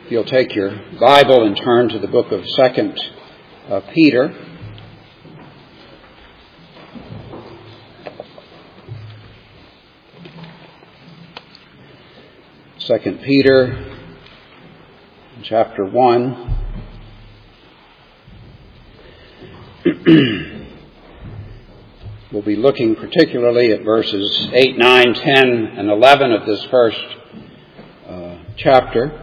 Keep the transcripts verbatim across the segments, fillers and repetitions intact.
If you'll take your Bible and turn to the book of Second uh, Peter. Second Peter, chapter one. We'll be looking particularly at verses eight, nine, ten, and eleven of this first uh, chapter.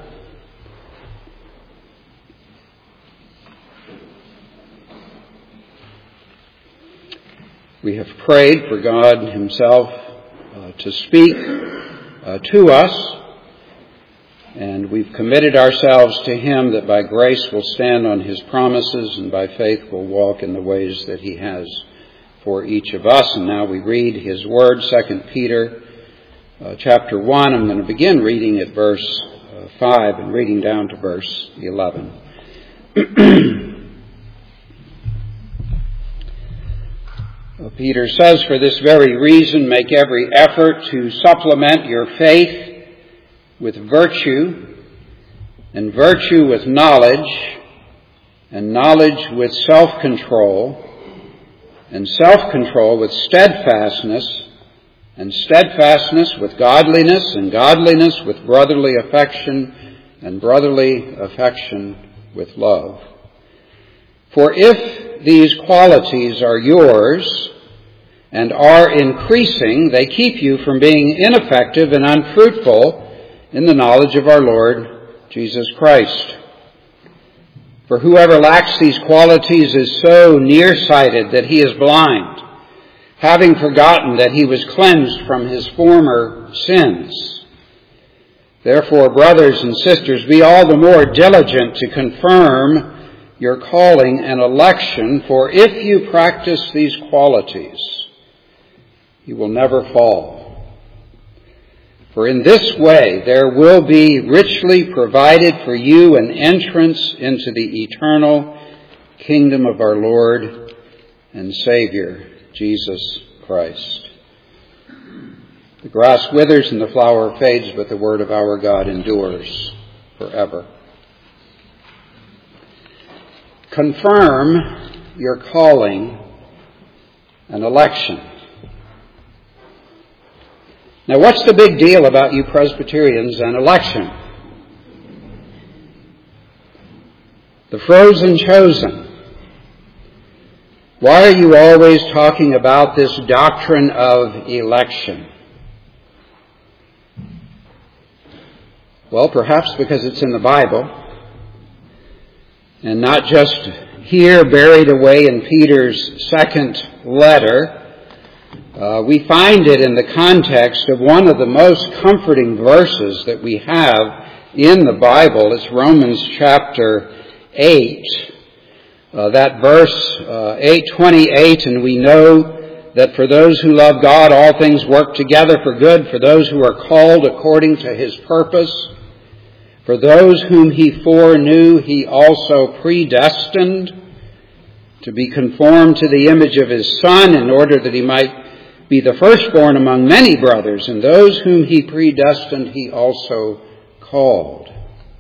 We have prayed for God Himself uh, to speak uh, to us, and we've committed ourselves to Him that by grace we'll stand on His promises and by faith we'll walk in the ways that He has for each of us. And now we read His Word, Second Peter uh, chapter one. I'm going to begin reading at verse uh, five and reading down to verse eleven. Peter says, "For this very reason, make every effort to supplement your faith with virtue, and virtue with knowledge, and knowledge with self-control, and self-control with steadfastness, and steadfastness with godliness, and godliness with brotherly affection, and brotherly affection with love. For if these qualities are yours and are increasing, they keep you from being ineffective and unfruitful in the knowledge of our Lord Jesus Christ. For whoever lacks these qualities is so nearsighted that he is blind, having forgotten that he was cleansed from his former sins. Therefore, brothers and sisters, be all the more diligent to confirm your calling and election, for if you practice these qualities, you will never fall. For in this way there will be richly provided for you an entrance into the eternal kingdom of our Lord and Savior, Jesus Christ. The grass withers and the flower fades, but the word of our God endures forever." Confirm your calling and election. Now, what's the big deal about you Presbyterians and election? The frozen chosen. Why are you always talking about this doctrine of election? Well, perhaps because it's in the Bible, and not just here buried away in Peter's second letter. Uh, we find it in the context of one of the most comforting verses that we have in the Bible. It's Romans chapter eight. Uh, that verse, uh, eight twenty-eight, "And we know that for those who love God, all things work together for good, for those who are called according to His purpose. For those whom He foreknew, He also predestined to be conformed to the image of His Son, in order that He might be the firstborn among many brothers. And those whom He predestined, He also called."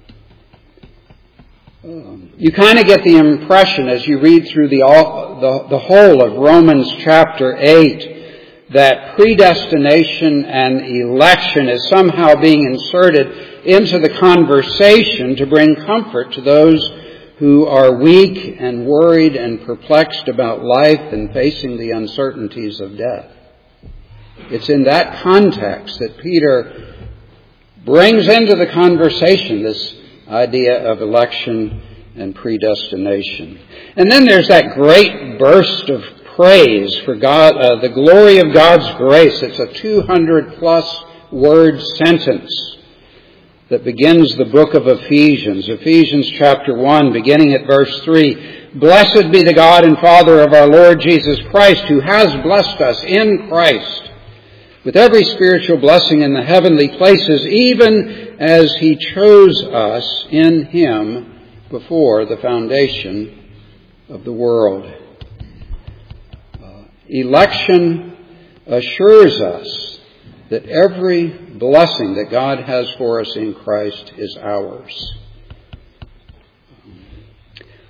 Um, you kind of get the impression as you read through the, the, the whole of Romans chapter eight that predestination and election is somehow being inserted into the conversation to bring comfort to those who are weak and worried and perplexed about life and facing the uncertainties of death. It's in that context that Peter brings into the conversation this idea of election and predestination. And then there's that great burst of praise for God, uh, the glory of God's grace. It's a two hundred plus word sentence that begins the book of Ephesians. Ephesians chapter one, beginning at verse three. "Blessed be the God and Father of our Lord Jesus Christ, who has blessed us in Christ with every spiritual blessing in the heavenly places, even as He chose us in Him before the foundation of the world." Uh, election assures us that every blessing that God has for us in Christ is ours.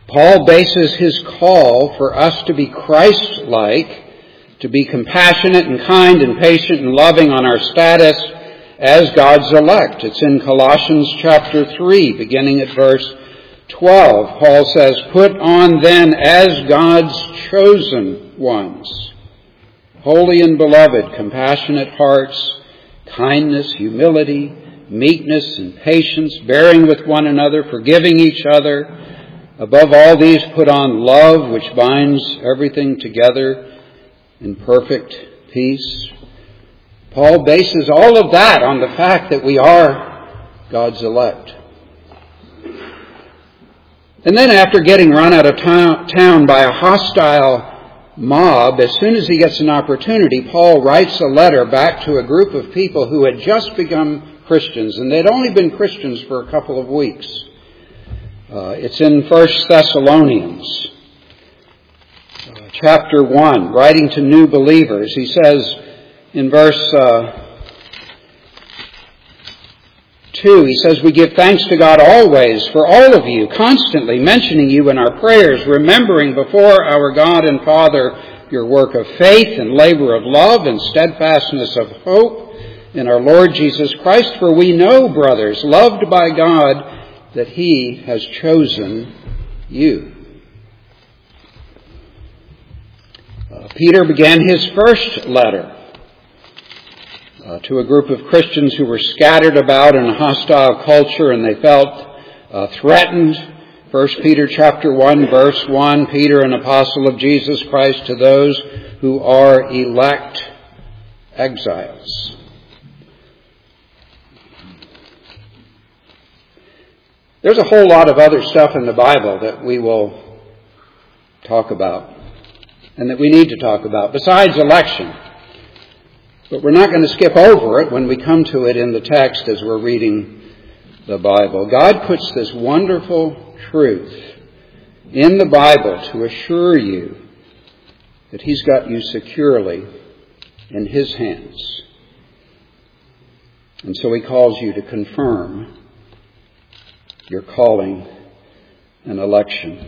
Paul bases his call for us to be Christ-like, to be compassionate and kind and patient and loving on our status as God's elect. It's in Colossians chapter three, beginning at verse twelve. Paul says, "Put on then as God's chosen ones, holy and beloved, compassionate hearts, kindness, humility, meekness, and patience, bearing with one another, forgiving each other. Above all these, put on love, which binds everything together in perfect peace." Paul bases all of that on the fact that we are God's elect. And then after getting run out of town by a hostile mob, as soon as he gets an opportunity, Paul writes a letter back to a group of people who had just become Christians, and they'd only been Christians for a couple of weeks. Uh, it's in First Thessalonians, uh, chapter one, writing to new believers. He says in verse uh, two, he says, "We give thanks to God always for all of you, constantly mentioning you in our prayers, remembering before our God and Father your work of faith and labor of love and steadfastness of hope in our Lord Jesus Christ. For we know, brothers, loved by God, that He has chosen you." Uh, Peter began his first letter uh, to a group of Christians who were scattered about in a hostile culture, and they felt uh, threatened. First Peter chapter one, verse one, "Peter, an apostle of Jesus Christ, to those who are elect exiles." There's a whole lot of other stuff in the Bible that we will talk about and that we need to talk about besides election. But we're not going to skip over it when we come to it in the text as we're reading the Bible. God puts this wonderful truth in the Bible to assure you that He's got you securely in His hands. And so He calls you to confirm your calling and election.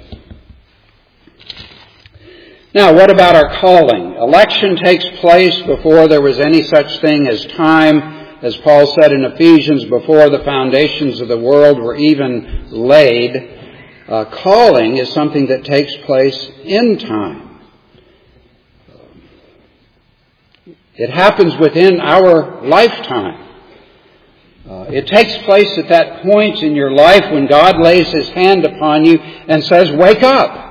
Now, what about our calling? Election takes place before there was any such thing as time, as Paul said in Ephesians, before the foundations of the world were even laid. Uh, calling is something that takes place in time. It happens within our lifetime. Uh, it takes place at that point in your life when God lays His hand upon you and says, "Wake up."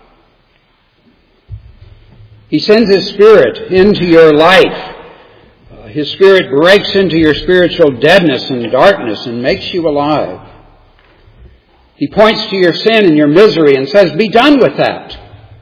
He sends His Spirit into your life. Uh, His Spirit breaks into your spiritual deadness and darkness and makes you alive. He points to your sin and your misery and says, "Be done with that."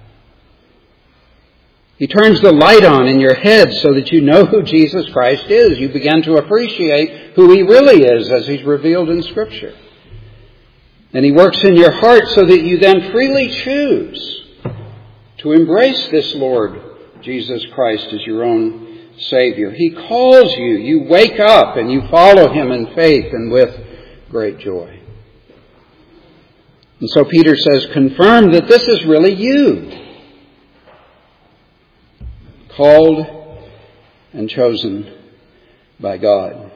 He turns the light on in your head so that you know who Jesus Christ is. You begin to appreciate who He really is as He's revealed in Scripture. And He works in your heart so that you then freely choose to embrace this Lord Jesus Christ as your own Savior. He calls you. You wake up and you follow Him in faith and with great joy. And so Peter says, confirm that this is really you. Called and chosen by God.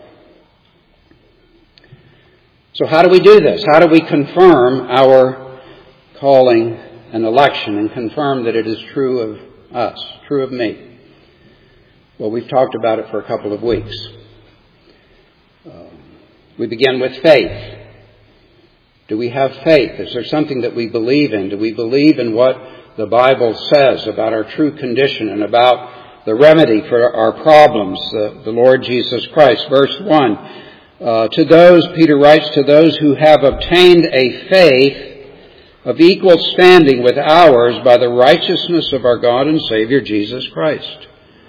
So how do we do this? How do we confirm our calling and election and confirm that it is true of us, true of me? Well, we've talked about it for a couple of weeks. Uh, we begin with faith. Do we have faith? Is there something that we believe in? Do we believe in what the Bible says about our true condition and about the remedy for our problems, uh, the Lord Jesus Christ? Verse one, uh, to those, Peter writes, to those who have obtained a faith of equal standing with ours by the righteousness of our God and Savior Jesus Christ.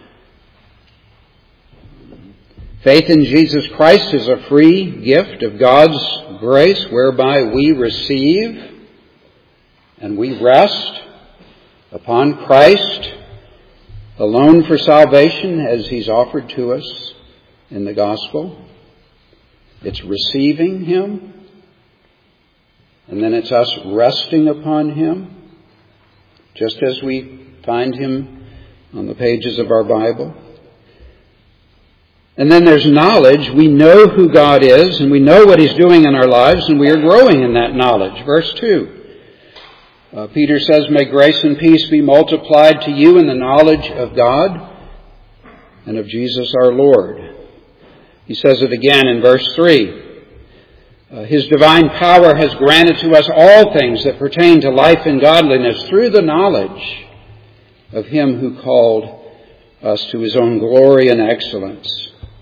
Faith in Jesus Christ is a free gift of God's grace whereby we receive and we rest upon Christ alone for salvation as He's offered to us in the gospel. It's receiving Him And then it's us resting upon Him, just as we find Him on the pages of our Bible. And then there's knowledge. We know who God is, and we know what He's doing in our lives, and we are growing in that knowledge. Verse two. Uh, Peter says, "May grace and peace be multiplied to you in the knowledge of God and of Jesus our Lord." He says it again in verse three. Uh, His divine power has granted to us all things that pertain to life and godliness through the knowledge of Him who called us to His own glory and excellence.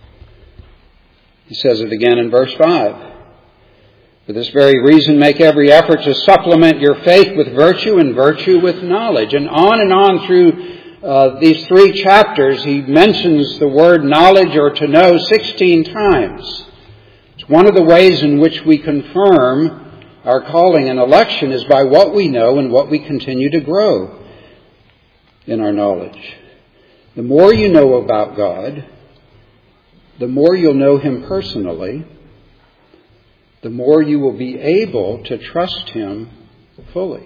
He says it again in verse five. "For this very reason, make every effort to supplement your faith with virtue, and virtue with knowledge." And on and on through uh, these three chapters, he mentions the word knowledge or to know sixteen times. It's one of the ways in which we confirm our calling and election is by what we know and what we continue to grow in our knowledge. The more you know about God, the more you'll know Him personally, the more you will be able to trust Him fully.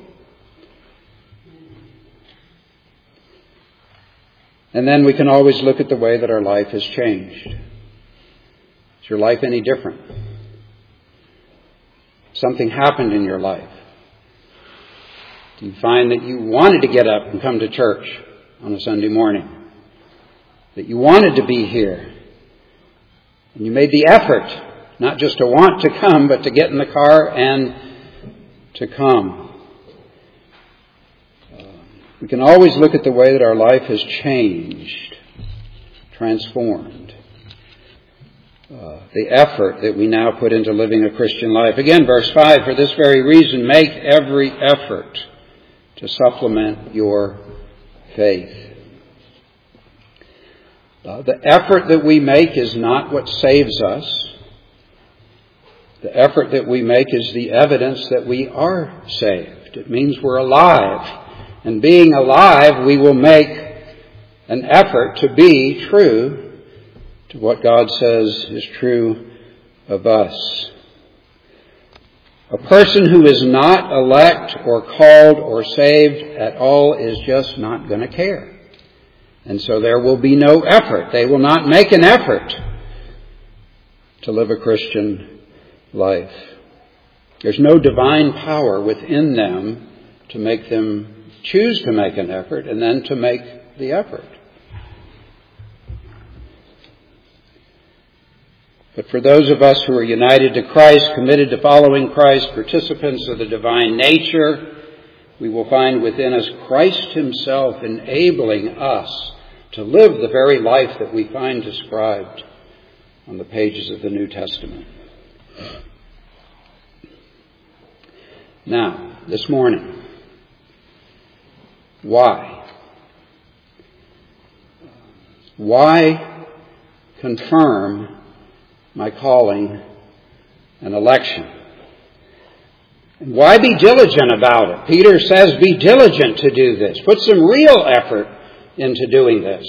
And then we can always look at the way that our life has changed. Is your life any different? Something happened in your life. Do you find that you wanted to get up and come to church on a Sunday morning? That you wanted to be here? And you made the effort, not just to want to come, but to get in the car and to come. Uh, we can always look at the way that our life has changed, transformed. Uh, the effort that we now put into living a Christian life. Again, verse five, "For this very reason, make every effort to supplement your faith." Uh, the effort that we make is not what saves us. The effort that we make is the evidence that we are saved. It means we're alive. And being alive, we will make an effort to be true to what God says is true of us. A person who is not elect or called or saved at all is just not going to care. And so there will be no effort. They will not make an effort to live a Christian life. There's no divine power within them to make them choose to make an effort and then to make the effort. But for those of us who are united to Christ, committed to following Christ, participants of the divine nature, we will find within us Christ Himself enabling us to live the very life that we find described on the pages of the New Testament. Now, this morning, why? Why confirm my calling and election? And why be diligent about it? Peter says, be diligent to do this. Put some real effort into doing this.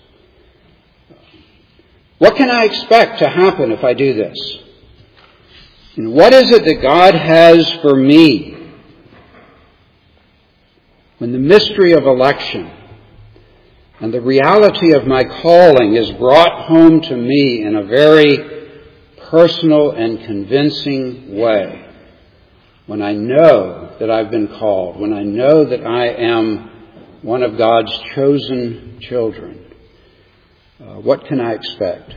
What can I expect to happen if I do this? And what is it that God has for me? When the mystery of election and the reality of my calling is brought home to me in a very personal and convincing way, when I know that I've been called, when I know that I am one of God's chosen children, uh, what can I expect?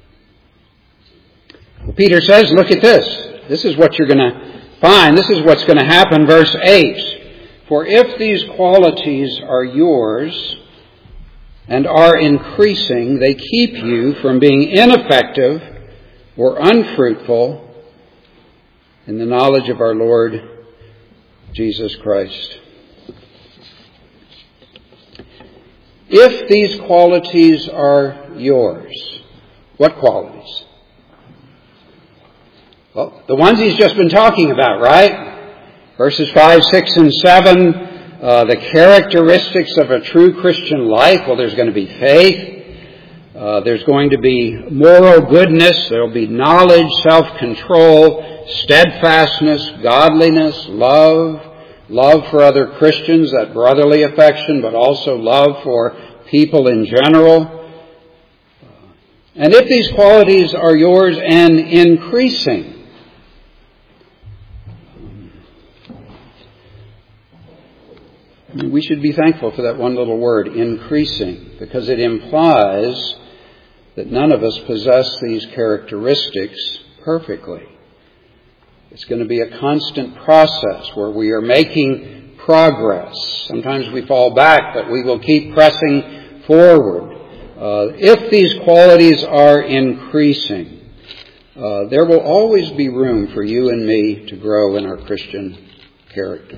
Well, Peter says, look at this. This is what you're going to find. This is what's going to happen. Verse eight. For if these qualities are yours and are increasing, they keep you from being ineffective or unfruitful in the knowledge of our Lord Jesus Christ. If these qualities are yours, what qualities? Well, the ones he's just been talking about, right? Verses five, six, and seven, uh, the characteristics of a true Christian life. Well, there's going to be faith. Uh, there's going to be moral goodness. There will be knowledge, self-control, steadfastness, godliness, love, love for other Christians, that brotherly affection, but also love for people in general. And if these qualities are yours and increasing, we should be thankful for that one little word, increasing, because it implies that none of us possess these characteristics perfectly. It's going to be a constant process where we are making progress. Sometimes we fall back, but we will keep pressing forward. Uh, if these qualities are increasing, uh, there will always be room for you and me to grow in our Christian character.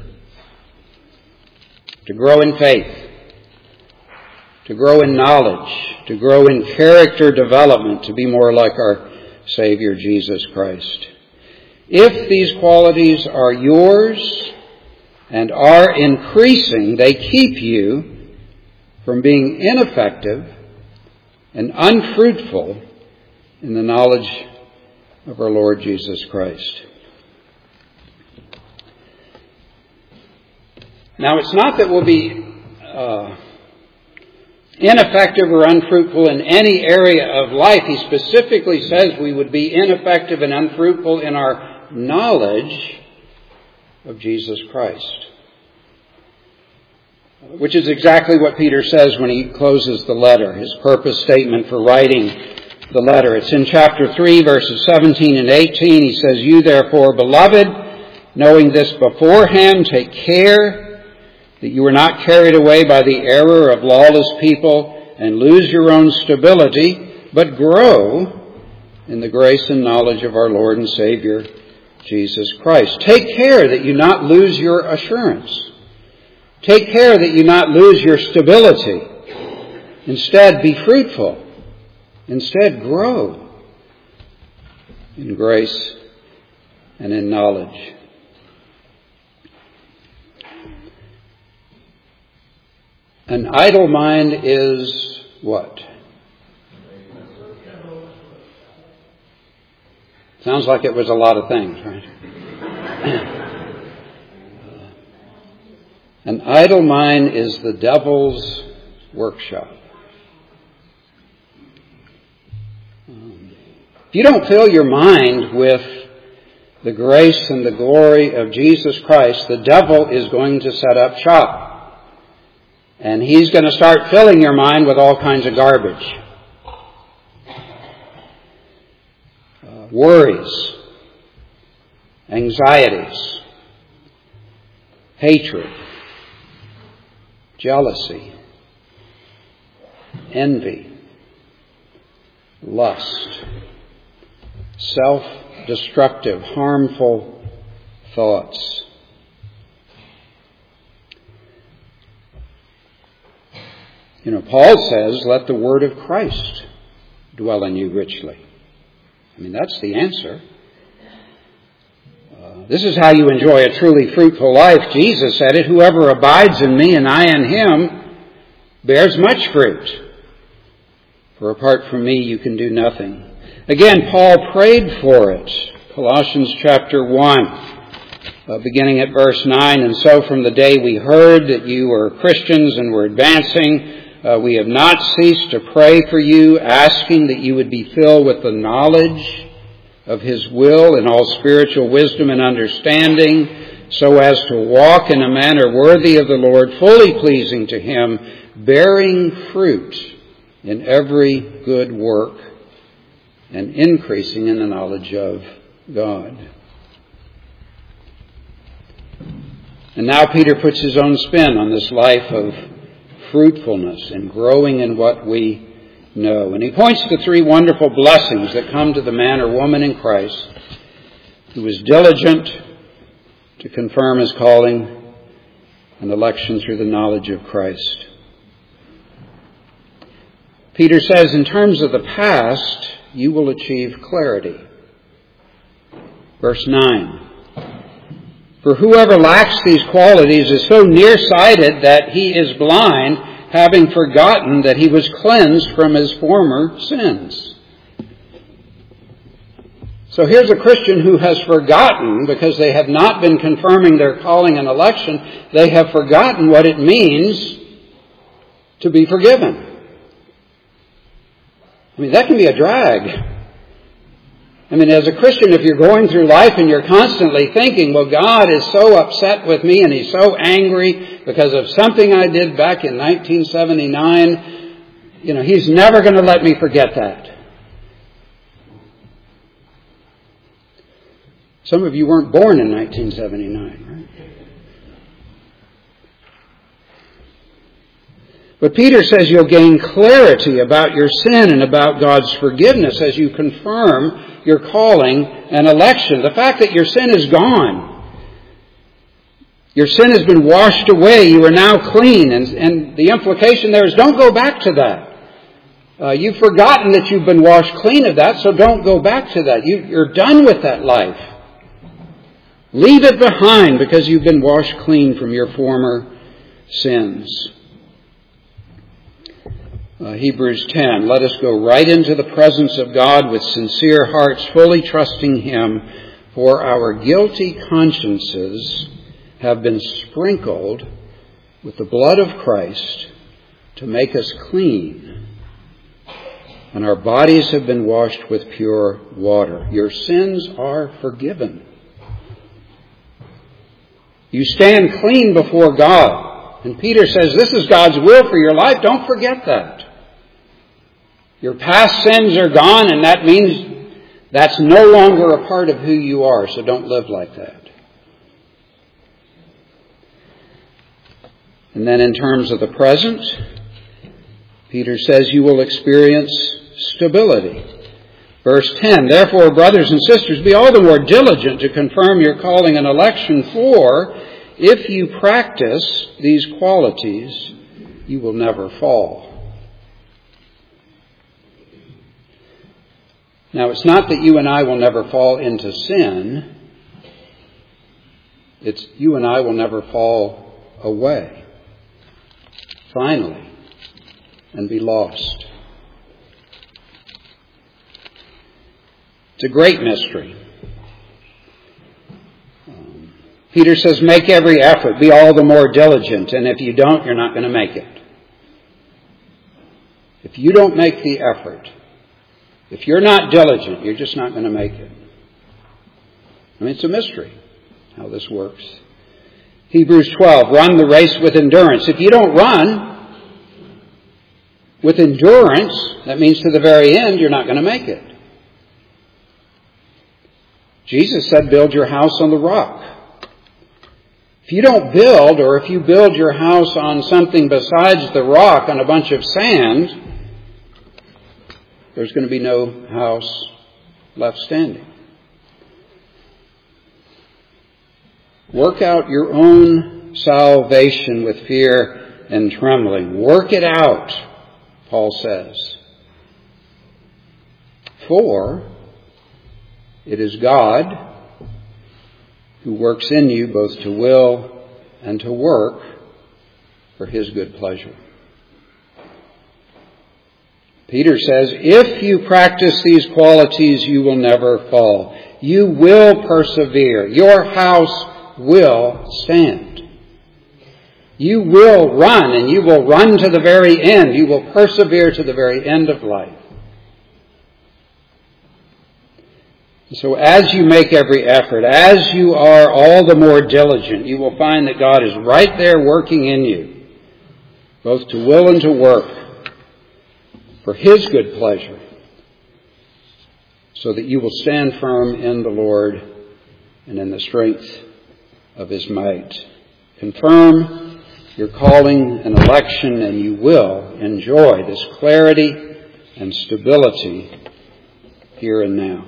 To grow in faith. To grow in knowledge. To grow in character development. To be more like our Savior Jesus Christ. If these qualities are yours and are increasing, they keep you from being ineffective and unfruitful in the knowledge of our Lord Jesus Christ. Now, it's not that we'll be uh, ineffective or unfruitful in any area of life. He specifically says we would be ineffective and unfruitful in our knowledge of Jesus Christ. Which is exactly what Peter says when he closes the letter, his purpose statement for writing the letter. It's in chapter three, verses seventeen and eighteen. He says, "You therefore, beloved, knowing this beforehand, take care that you are not carried away by the error of lawless people and lose your own stability, but grow in the grace and knowledge of our Lord and Savior, Jesus Christ." Take care that you not lose your assurance. Take care that you not lose your stability. Instead, be fruitful. Instead, grow in grace and in knowledge. An idle mind is what? Sounds like it was a lot of things, right? An idle mind is the devil's workshop. Um, if you don't fill your mind with the grace and the glory of Jesus Christ, the devil is going to set up shop. And he's going to start filling your mind with all kinds of garbage. Uh, worries, anxieties, hatred, jealousy, envy, lust, self-destructive, harmful thoughts. You know, Paul says, let the word of Christ dwell in you richly. I mean, that's the answer. This is how you enjoy a truly fruitful life. Jesus said it, "Whoever abides in me and I in him bears much fruit. For apart from me you can do nothing." Again, Paul prayed for it. Colossians chapter one, uh, beginning at verse nine. "And so from the day we heard that you were Christians and were advancing, uh, we have not ceased to pray for you, asking that you would be filled with the knowledge of his will in all spiritual wisdom and understanding, so as to walk in a manner worthy of the Lord, fully pleasing to him, bearing fruit in every good work and increasing in the knowledge of God." And now Peter puts his own spin on this life of fruitfulness and growing in what we know. And he points to three wonderful blessings that come to the man or woman in Christ who is diligent to confirm his calling and election through the knowledge of Christ. Peter says, in terms of the past, you will achieve clarity. Verse nine. "For whoever lacks these qualities is so nearsighted that he is blind, having forgotten that he was cleansed from his former sins." So here's a Christian who has forgotten, because they have not been confirming their calling and election, they have forgotten what it means to be forgiven. I mean, that can be a drag. I mean, as a Christian, if you're going through life and you're constantly thinking, well, God is so upset with me and He's so angry because of something I did back in nineteen seventy-nine, you know, He's never going to let me forget that. Some of you weren't born in nineteen seventy-nine, right? But Peter says you'll gain clarity about your sin and about God's forgiveness as you confirm your calling and election. The fact that your sin is gone. Your sin has been washed away. You are now clean. And, and the implication there is don't go back to that. Uh, you've forgotten that you've been washed clean of that, so don't go back to that. You, you're done with that life. Leave it behind because you've been washed clean from your former sins. Uh, Hebrews ten, let us go right into the presence of God with sincere hearts, fully trusting Him, for our guilty consciences have been sprinkled with the blood of Christ to make us clean, and our bodies have been washed with pure water. Your sins are forgiven. You stand clean before God. And Peter says this is God's will for your life. Don't forget that. Your past sins are gone, and that means that's no longer a part of who you are, so don't live like that. And then in terms of the present, Peter says you will experience stability. Verse ten, therefore, brothers and sisters, be all the more diligent to confirm your calling and election, for if you practice these qualities, you will never fall. Now, it's not that you and I will never fall into sin. It's you and I will never fall away, finally, and be lost. It's a great mystery. Um, Peter says, make every effort, be all the more diligent, and if you don't, you're not going to make it. If you don't make the effort, if you're not diligent, you're just not going to make it. I mean, it's a mystery how this works. Hebrews twelve, run the race with endurance. If you don't run with endurance, that means to the very end, you're not going to make it. Jesus said, build your house on the rock. If you don't build, or if you build your house on something besides the rock, on a bunch of sand, there's going to be no house left standing. Work out your own salvation with fear and trembling. Work it out, Paul says. For it is God who works in you both to will and to work for His good pleasure. Peter says, if you practice these qualities, you will never fall. You will persevere. Your house will stand. You will run, and you will run to the very end. You will persevere to the very end of life. So as you make every effort, as you are all the more diligent, you will find that God is right there working in you, both to will and to work for His good pleasure, so that you will stand firm in the Lord and in the strength of His might. Confirm your calling and election, and you will enjoy this clarity and stability here and now.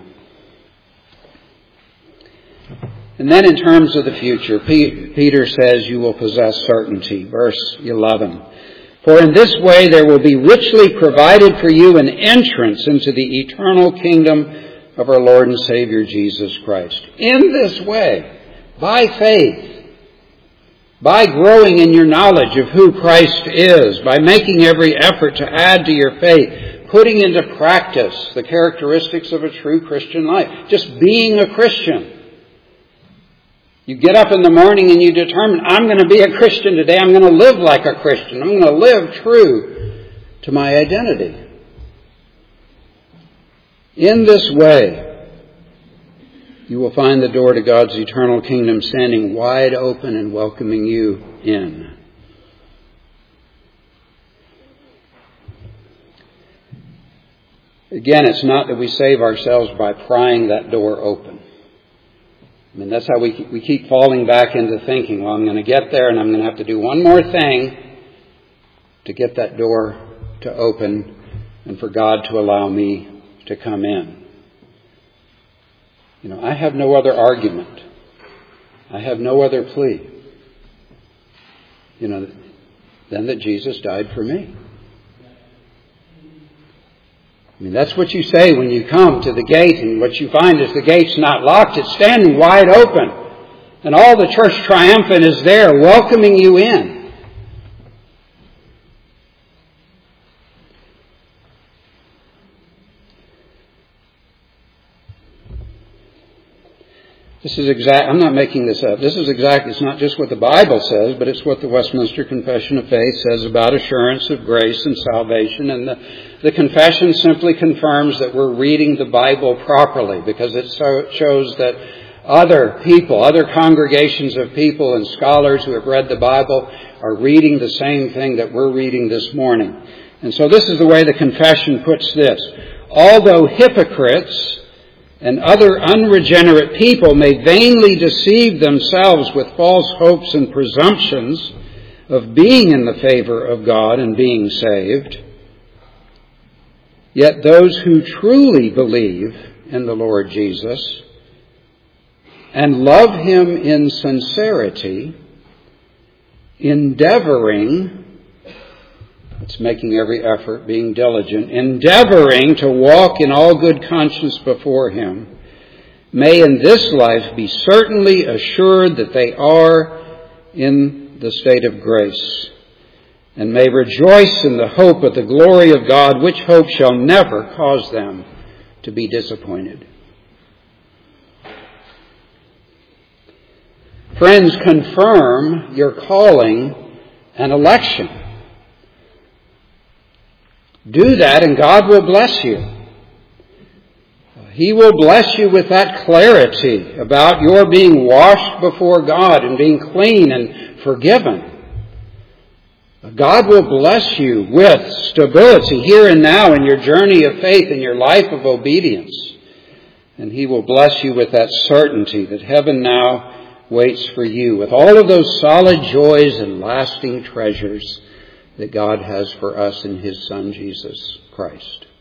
And then in terms of the future, Peter says you will possess certainty. Verse eleven. For in this way there will be richly provided for you an entrance into the eternal kingdom of our Lord and Savior Jesus Christ. In this way, by faith, by growing in your knowledge of who Christ is, by making every effort to add to your faith, putting into practice the characteristics of a true Christian life. Just being a Christian. You get up in the morning and you determine, I'm going to be a Christian today. I'm going to live like a Christian. I'm going to live true to my identity. In this way, you will find the door to God's eternal kingdom standing wide open and welcoming you in. Again, it's not that we save ourselves by prying that door open. I mean, that's how we we keep falling back into thinking, well, I'm going to get there and I'm going to have to do one more thing to get that door to open and for God to allow me to come in. You know, I have no other argument. I have no other plea, you know, than that Jesus died for me. I mean, that's what you say when you come to the gate, and what you find is the gate's not locked, it's standing wide open. And all the church triumphant is there welcoming you in. This is exact, I'm not making this up. This is exact, it's not just what the Bible says, but it's what the Westminster Confession of Faith says about assurance of grace and salvation. And the, the confession simply confirms that we're reading the Bible properly, because it so, shows that other people, other congregations of people and scholars who have read the Bible are reading the same thing that we're reading this morning. And so this is the way the confession puts this. Although hypocrites and other unregenerate people may vainly deceive themselves with false hopes and presumptions of being in the favor of God and being saved, yet those who truly believe in the Lord Jesus and love Him in sincerity, endeavoring, it's making every effort, being diligent, endeavoring to walk in all good conscience before Him, may in this life be certainly assured that they are in the state of grace, and may rejoice in the hope of the glory of God, which hope shall never cause them to be disappointed. Friends, confirm your calling and election. Do that and God will bless you. He will bless you with that clarity about your being washed before God and being clean and forgiven. God will bless you with stability here and now in your journey of faith, in your life of obedience. And He will bless you with that certainty that heaven now waits for you, with all of those solid joys and lasting treasures that God has for us in His Son, Jesus Christ.